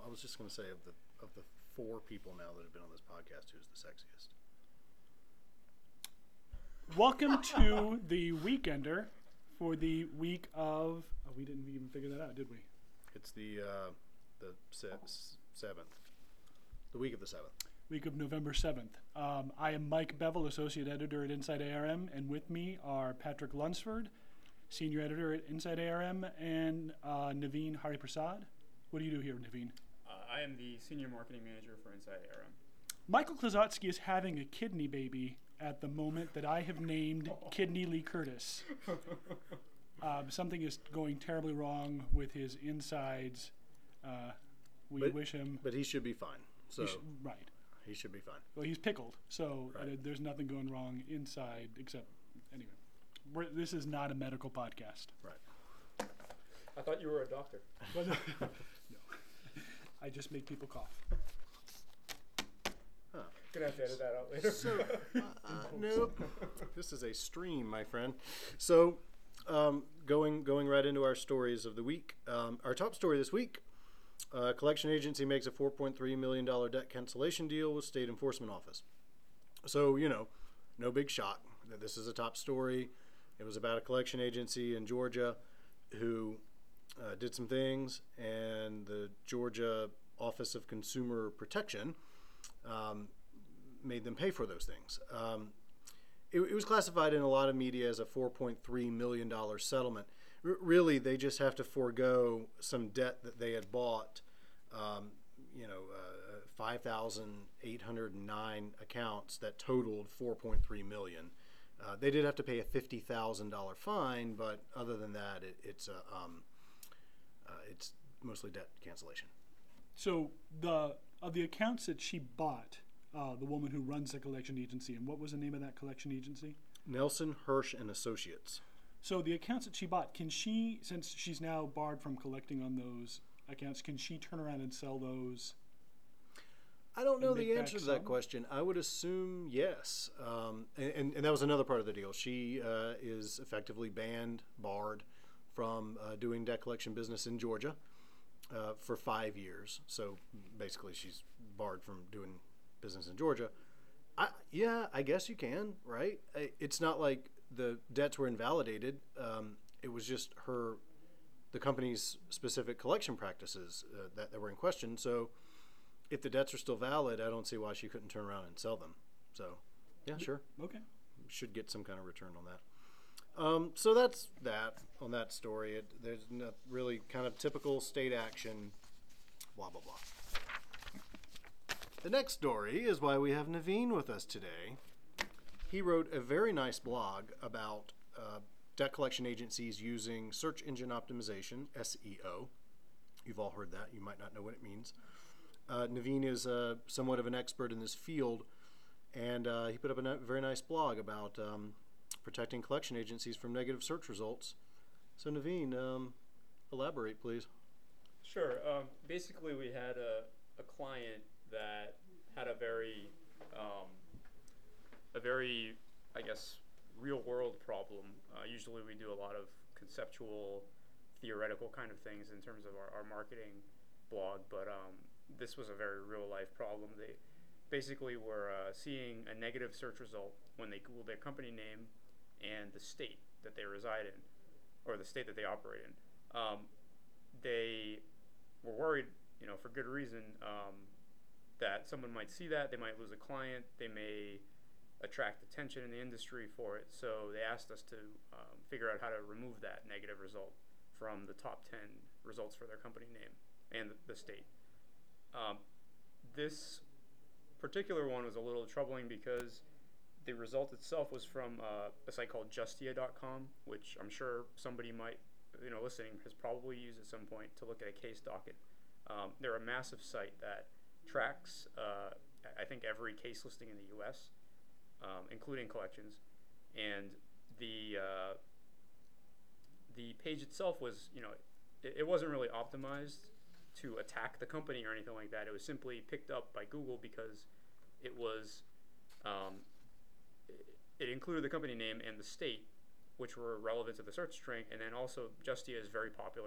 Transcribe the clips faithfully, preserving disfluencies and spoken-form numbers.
was just going to say of the of the four people now that have been on this podcast, who's the sexiest? Welcome to the Weekender for the week of. Oh, we didn't even figure that out, did we? It's the uh, the se- seventh, the week of the seventh. Week of November seventh. Um, I am Mike Bevel, Associate Editor at Inside A R M, and with me are Patrick Lunsford, Senior Editor at Inside A R M, and uh, Naveen Hariprasad. What do you do here, Naveen? Uh, I am the Senior Marketing Manager for Inside A R M. Michael Klozotsky is having a kidney baby at the moment that I have named Kidney Lee Curtis. Um, something is going terribly wrong with his insides. Uh, we but, wish him... But he should be fine. So He should, right. He should be fine. Well, he's pickled, so Right. uh, there's nothing going wrong inside except, anyway. We're, this is not a medical podcast. Right. I thought you were a doctor. Well, no, no. I just make people cough. Huh. Gonna have to edit that out later. So, uh, uh, nope. This is a stream, my friend. So, um, going going right into our stories of the week. Um, our top story this week: uh, collection agency makes a four point three million dollar debt cancellation deal with state enforcement office. So, you know, no big shock that this is a top story. It was about a collection agency in Georgia who uh, did some things, and the Georgia Office of Consumer Protection um, made them pay for those things. Um, it, it was classified in a lot of media as a four point three million dollars settlement. R- really, they just have to forego some debt that they had bought, um, you know, uh, five thousand eight hundred nine accounts that totaled four point three million dollars. Uh, they did have to pay a fifty thousand dollars fine, but other than that, it, it's a, um, uh, it's mostly debt cancellation. So the of the accounts that she bought, uh, the woman who runs the collection agency, and what was the name of that collection agency? Nelson Hirsch and Associates. So the accounts that she bought, can she, since she's now barred from collecting on those accounts, can she turn around and sell those? I don't know And the make answer back to that some? question. I would assume yes. Um, and, and, and that was another part of the deal. She uh, is effectively banned, barred from uh, doing debt collection business in Georgia uh, for five years. So basically, she's barred from doing business in Georgia. I, yeah, I guess you can, right? I- It's not like the debts were invalidated. Um, it was just her, the company's specific collection practices uh, that, that were in question. So if the debts are still valid, I don't see why she couldn't turn around and sell them. So, yeah, sure. Okay. Should get some kind of return on that. Um, so that's that on that story. It, there's not really kind of typical state action, blah, blah, blah. The next story is why we have Naveen with us today. He wrote a very nice blog about uh, debt collection agencies using search engine optimization, S E O. You've all heard that. You might not know what it means. Uh, Naveen is uh, somewhat of an expert in this field, and uh, he put up a n- very nice blog about um, protecting collection agencies from negative search results. So, Naveen, um, elaborate, please. Sure. Um, basically, we had a, a client that had a very, um, a very, I guess, real-world problem. Uh, usually, we do a lot of conceptual, theoretical kind of things in terms of our, our marketing blog, but um, this was a very real-life problem. They basically were uh, seeing a negative search result when they Googled their company name and the state that they reside in, or the state that they operate in. Um, they were worried, you know, for good reason, um, that someone might see that, they might lose a client, they may attract attention in the industry for it. So they asked us to um, figure out how to remove that negative result from the top ten results for their company name and the, the state. Um, this particular one was a little troubling because the result itself was from uh, a site called Justia dot com, which I'm sure somebody might, you know, listening has probably used at some point to look at a case docket. Um, they're a massive site that tracks, uh, I think, every case listing in the U S, um, including collections, and the uh, the page itself was, you know, it, it wasn't really optimized to attack the company or anything like that. It was simply picked up by Google because it was, um, it, it included the company name and the state, which were relevant to the search string, and then also Justia is very popular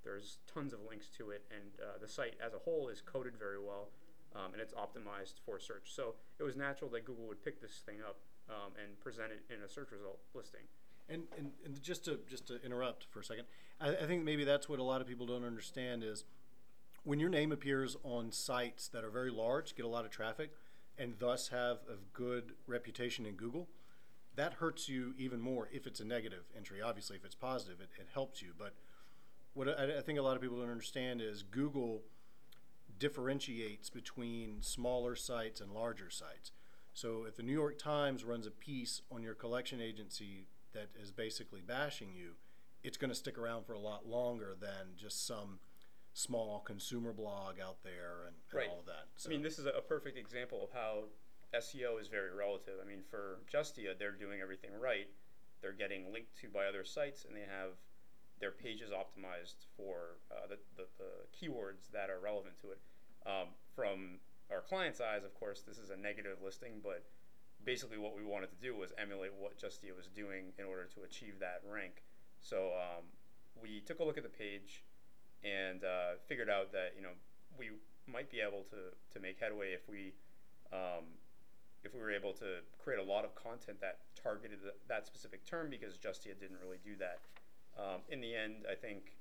There's tons of links to it, and uh, the site as a whole is coded very well, um, and it's optimized for search. So it was natural that Google would pick this thing up um, and present it in a search result listing. And, and, and just to just to interrupt for a second, I, I think maybe that's what a lot of people don't understand is when your name appears on sites that are very large, get a lot of traffic, and thus have a good reputation in Google, that hurts you even more if it's a negative entry. Obviously, if it's positive, it, it helps you. But what I, I think a lot of people don't understand is Google differentiates between smaller sites and larger sites. So if the New York Times runs a piece on your collection agency that is basically bashing you, it's going to stick around for a lot longer than just some small consumer blog out there and, and Right. all of that. So, I mean, this is a perfect example of how S E O is very relative. I mean, for Justia, they're doing everything right. They're getting linked to by other sites, and they have their pages optimized for uh, the, the, the keywords that are relevant to it. Um, from our client's eyes, of course, this is a negative listing, but basically what we wanted to do was emulate what Justia was doing in order to achieve that rank. So um, we took a look at the page and uh, figured out that, you know, we might be able to, to make headway if we um, if we were able to create a lot of content that targeted th- that specific term, because Justia didn't really do that. Um, in the end, I think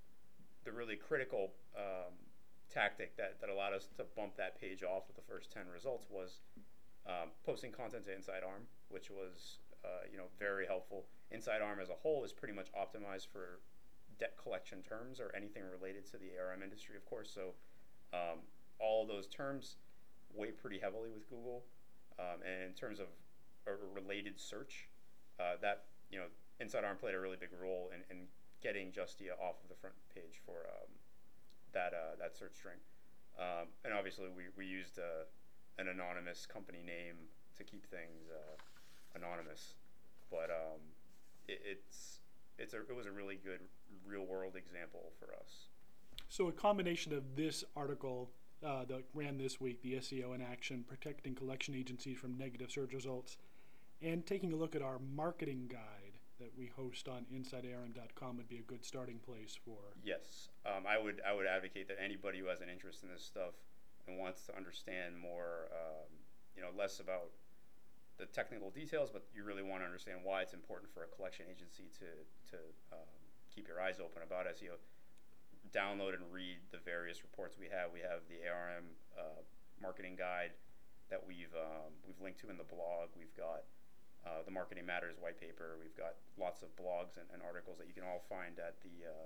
the really critical um, tactic that, that allowed us to bump that page off with the first ten results was um, posting content to InsideArm, which was uh, you know very helpful. InsideArm as a whole is pretty much optimized for debt collection terms or anything related to the A R M industry, of course. So um, all of those terms weigh pretty heavily with Google. Um, and in terms of a related search, uh, that you know, InsideArm played a really big role in, in getting Justia off of the front page for um, that uh, that search string. Um, and obviously, we we used uh, an anonymous company name to keep things uh, anonymous, but um, it, it's it's a it was a really good real world example for us. So a combination of this article uh, that ran this week, the S E O in action, protecting collection agencies from negative search results, and taking a look at our marketing guide that we host on inside A R M dot com would be a good starting place for. Yes, um, I would I would advocate that anybody who has an interest in this stuff and wants to understand more, um, you know, less about the technical details, but you really want to understand why it's important for a collection agency to to um, keep your eyes open about S E O. Download and read the various reports we have. We have the A R M uh, marketing guide that we've um, we've linked to in the blog. We've got uh, the Marketing Matters white paper. We've got lots of blogs and, and articles that you can all find at the uh,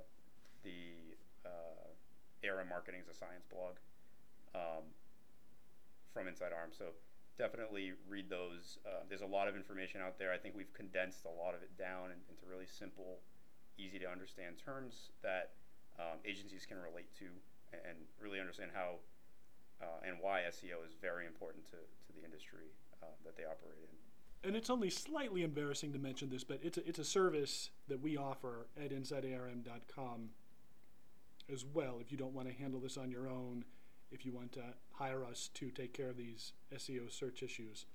the uh, A R M Marketing is a Science blog um, from InsideArm. So definitely read those. Uh, there's a lot of information out there. I think we've condensed a lot of it down in, into really simple, easy to understand terms that Um, agencies can relate to and really understand how uh, and why S E O is very important to, to the industry uh, that they operate in. And it's only slightly embarrassing to mention this, but it's a, it's a service that we offer at inside A R M dot com as well. If you don't want to handle this on your own, if you want to hire us to take care of these S E O search issues,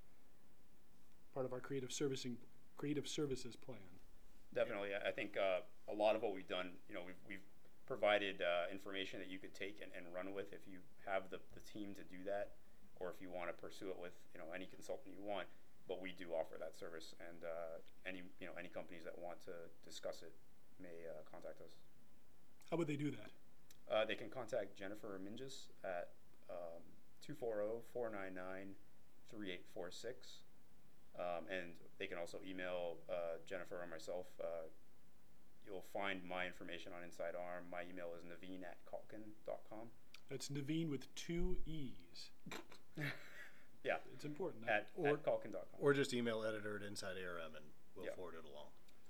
part of our creative servicing creative services plan. Definitely, I think uh, a lot of what we've done, you know, we've, we've provided uh, information that you could take and, and run with if you have the, the team to do that, or if you want to pursue it with you know any consultant you want. But we do offer that service, and uh, any you know any companies that want to discuss it may uh, contact us. How would they do that? Uh, they can contact Jennifer Minges at um, two four zero, four nine nine, three eight four six, um, and they can also email uh, Jennifer or myself. Uh, You'll find my information on InsideArm. My email is naveen at calkin dot com. That's Naveen with two E's. Yeah. It's important. At, Or- at calkin dot com. or just email editor at Inside A R M and we'll Yeah. forward it along.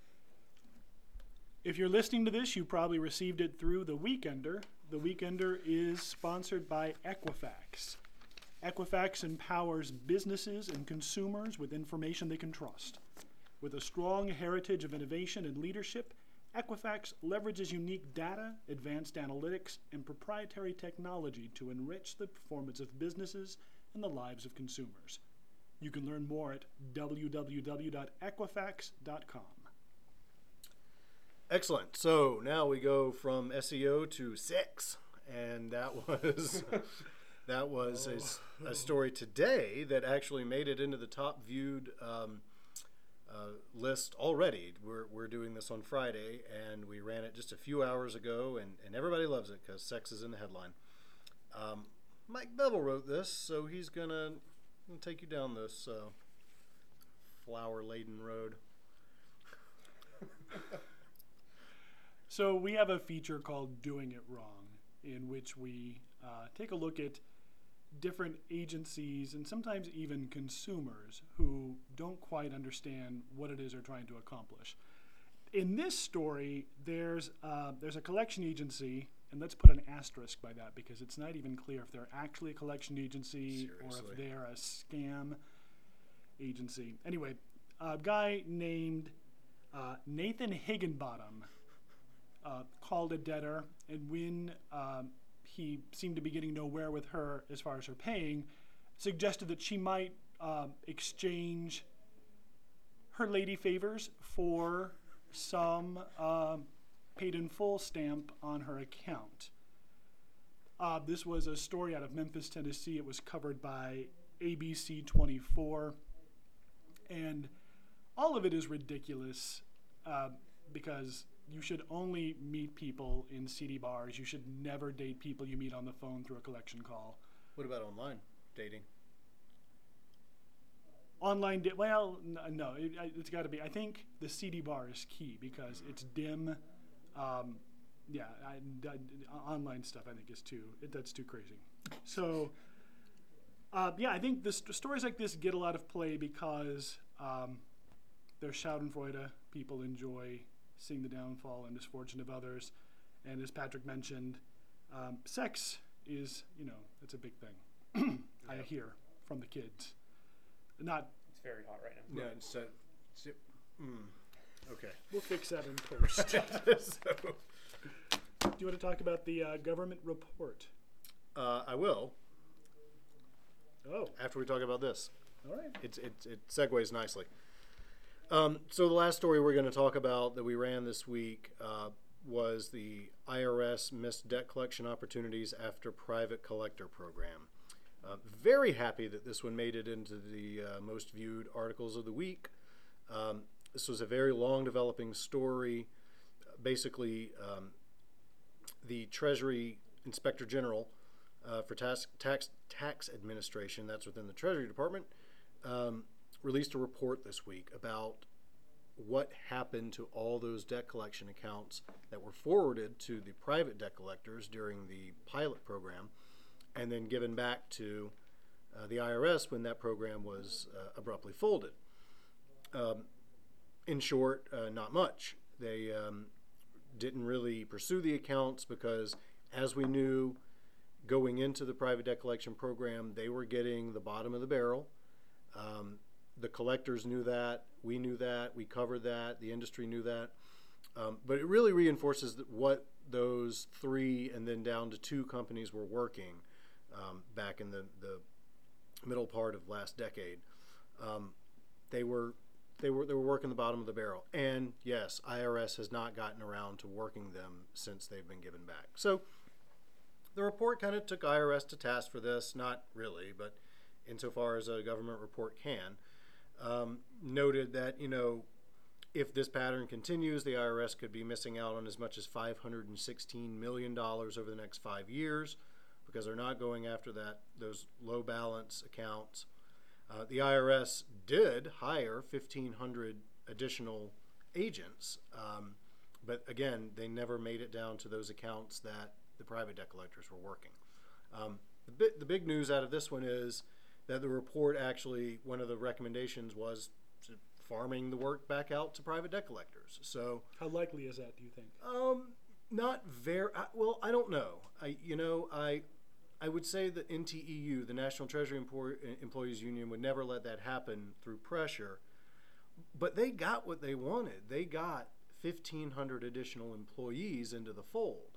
If you're listening to this, you probably received it through The Weekender. The Weekender is sponsored by Equifax. Equifax empowers businesses and consumers with information they can trust. With a strong heritage of innovation and leadership, Equifax leverages unique data, advanced analytics, and proprietary technology to enrich the performance of businesses and the lives of consumers. You can learn more at w w w dot equifax dot com. Excellent. So now we go from S E O to sex, and that was that was a s- a, story today that actually made it into the top viewed um, uh, list already. We're we're doing this on Friday, and we ran it just a few hours ago, and, and everybody loves it because sex is in the headline. Um, Mike Bevel wrote this, so he's gonna, gonna take you down this uh, flower-laden road. So we have a feature called Doing It Wrong, in which we uh, take a look at different agencies and sometimes even consumers who don't quite understand what it is they're trying to accomplish. In this story, there's uh, there's a collection agency, and let's put an asterisk by that because it's not even clear if they're actually a collection agency Seriously. or if they're a scam agency. Anyway, a guy named uh, Nathan Higginbottom uh, called a debtor, and when um, he seemed to be getting nowhere with her as far as her paying, suggested that she might um, exchange her lady favors for some um, paid in full stamp on her account. Uh, this was a story out of Memphis, Tennessee. It was covered by A B C twenty-four, and all of it is ridiculous uh, because you should only meet people in seedy bars. You should never date people you meet on the phone through a collection call. What about online dating? Online, di- well, n- no, it, I- it's got to be. I think the C D bar is key because it's dim. Um, yeah, I, I- online stuff I think is too. It, that's too crazy. So, uh, yeah, I think the st- stories like this get a lot of play because um, they're Schadenfreude. People enjoy seeing the downfall and misfortune of others, and as Patrick mentioned, um, sex is, you know, it's a big thing. I Yeah. hear from the kids. Not. It's very hot right now. Yeah, it's, uh, it's, mm, okay. We'll fix that in post. So, Do you want to talk about the uh, government report? uh, I will Oh, after we talk about this. all right. It's, it, it segues nicely. Um, so the last story we're going to talk about that we ran this week uh, was the I R S missed debt collection opportunities after private collector program. Uh, very happy that this one made it into the uh, most viewed articles of the week. Um, this was a very long developing story. Basically, um, the Treasury Inspector General uh, for tax, tax tax administration, that's within the Treasury Department, um, released a report this week about what happened to all those debt collection accounts that were forwarded to the private debt collectors during the pilot program and then given back to uh, the I R S when that program was uh, abruptly folded. Um, in short, uh, not much. They um, didn't really pursue the accounts because, as we knew going into the private debt collection program, they were getting the bottom of the barrel. Um, the collectors knew that, we knew that, we covered that, the industry knew that. Um, but it really reinforces that what those three and then down to two companies were working um, back in the, the middle part of last decade. Um, they were they were they were working the bottom of the barrel. And yes, I R S has not gotten around to working them since they've been given back. So the report kind of took I R S to task for this, not really, but insofar as a government report can, um, noted that, you know, if this pattern continues, the I R S could be missing out on as much as five hundred sixteen million dollars over the next five years because they're not going after that those low balance accounts. Uh, the I R S did hire fifteen hundred additional agents, um, but again, they never made it down to those accounts that the private debt collectors were working. Um, the, bi- the big news out of this one is that the report actually, one of the recommendations was to farming the work back out to private debt collectors. So, How likely is that, do you think? um, not very I, well. I don't know. I, you know, I, I would say that N T E U, the National Treasury Employ- Employees Union, would never let that happen through pressure. But they got what they wanted. They got fifteen hundred additional employees into the fold.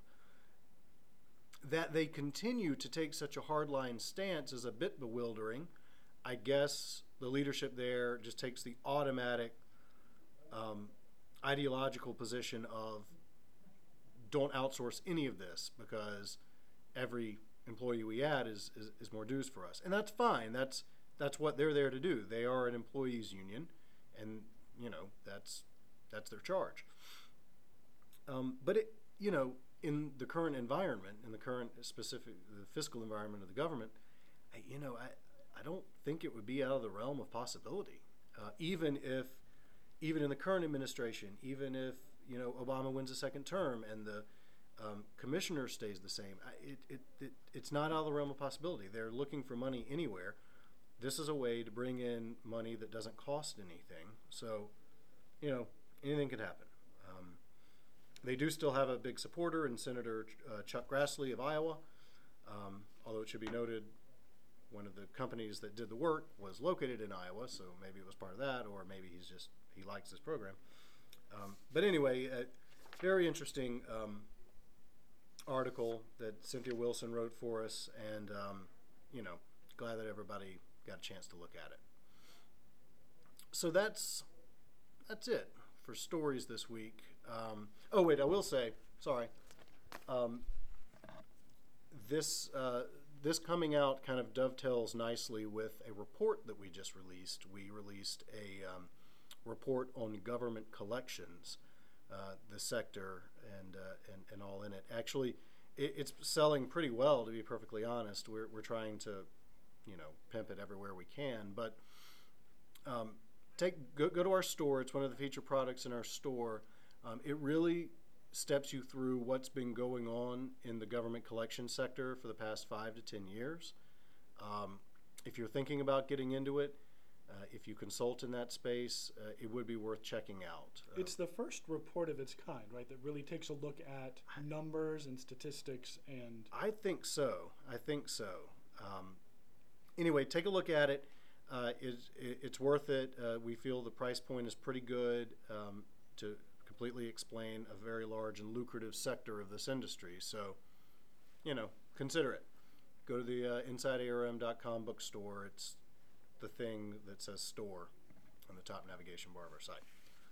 That they continue to take such a hardline stance is a bit bewildering. I guess the leadership there just takes the automatic um, ideological position of don't outsource any of this because every employee we add is, is, is more dues for us. And that's fine. That's that's what they're there to do. They are an employees union, and you know that's that's their charge. Um, but it you know in the current environment, in the current specific the fiscal environment of the government, I, you know I I don't think it would be out of the realm of possibility, uh, even if even in the current administration, even if you know Obama wins a second term and the um, commissioner stays the same, it, it, it, it's not out of the realm of possibility. They're looking for money anywhere. This is a way to bring in money that doesn't cost anything. So, you know, anything could happen. Um, they do still have a big supporter in Senator uh, Chuck Grassley of Iowa, um, although it should be noted one of the companies that did the work was located in Iowa, so maybe it was part of that, or maybe he's just, he likes this program. Um, but anyway, uh, very interesting um, article that Cynthia Wilson wrote for us, and um, you know, glad that everybody got a chance to look at it. So that's that's it for stories this week. Um, oh wait, I will say, sorry, um, this uh, this coming out kind of dovetails nicely with a report that we just released. We released a um, report on government collections. Uh, the sector and, uh, and and all in it. Actually, it, it's selling pretty well, to be perfectly honest. We're we're trying to, you know, pimp it everywhere we can. But um, take go, go to our store. It's one of the featured products in our store. Um, it really steps you through what's been going on in the government collection sector for the past five to ten years. Um, if you're thinking about getting into it, Uh, if you consult in that space, uh, it would be worth checking out. Uh, It's the first report of its kind, right, that really takes a look at numbers and statistics and... I think so. I think so. Um, anyway, take a look at it. Uh, it, it it's worth it. Uh, we feel the price point is pretty good um, to completely explain a very large and lucrative sector of this industry. So, you know, consider it. Go to the uh, inside A R M dot com bookstore. It's the thing that says store on the top navigation bar of our site.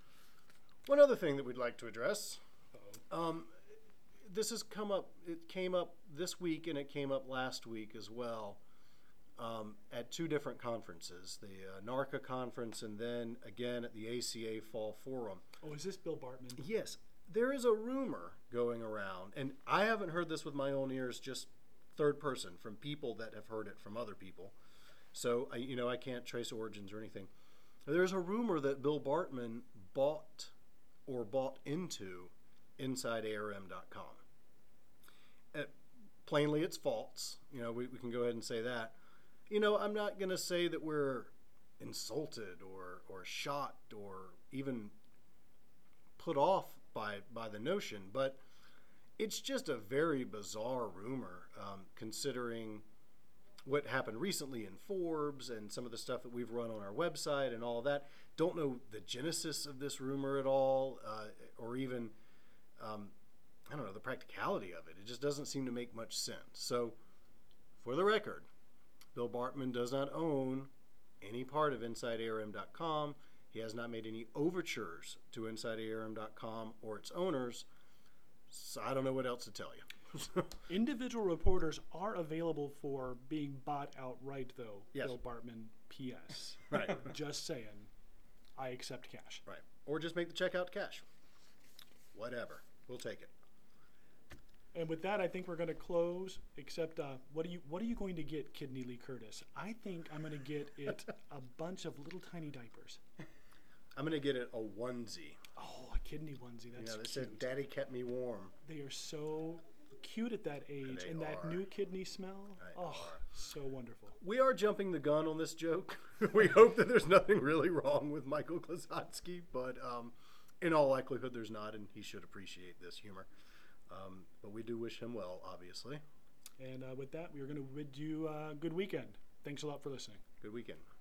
One other thing that we'd like to address, um, this has come up, it came up this week and it came up last week as well um, at two different conferences, the uh, NARCA conference and then again at the A C A Fall Forum. Oh, is this Bill Bartman? Yes, there is a rumor going around, and I haven't heard this with my own ears, just third person from people that have heard it from other people. So, I, you know, I can't trace origins or anything. There's a rumor that Bill Bartman bought or bought into inside A R M dot com. Uh, plainly, it's false. You know, we, we can go ahead and say that. You know, I'm not going to say that we're insulted or, or shocked or even put off by, by the notion, but it's just a very bizarre rumor, um, considering what happened recently in Forbes and some of the stuff that we've run on our website and all of that. Don't know the genesis of this rumor at all, uh, or even, um, I don't know, the practicality of it. It just doesn't seem to make much sense. So, for the record, Bill Bartman does not own any part of inside A R M dot com. He has not made any overtures to inside A R M dot com or its owners, so I don't know what else to tell you. Individual reporters are available for being bought outright, though. Yes. Bill Bartman, P S Right. Just saying, I accept cash. Right. Or just make the check out cash. Whatever. We'll take it. And with that, I think we're going to close. Except, uh, what are you what are you going to get, Kidney Lee Curtis? I think I'm going to get it a bunch of little tiny diapers. I'm going to get it a onesie. Oh, a kidney onesie. That's You know, they cute. said, Daddy kept me warm. They are so cute at that age, They and that are. new kidney smell. They oh, are. so wonderful. We are jumping the gun on this joke. We hope that there's nothing really wrong with Michael Klazotsky, but um, in all likelihood there's not, and he should appreciate this humor. Um, but we do wish him well, obviously. And uh, with that, we are going to bid you a good weekend. Thanks a lot for listening. Good weekend.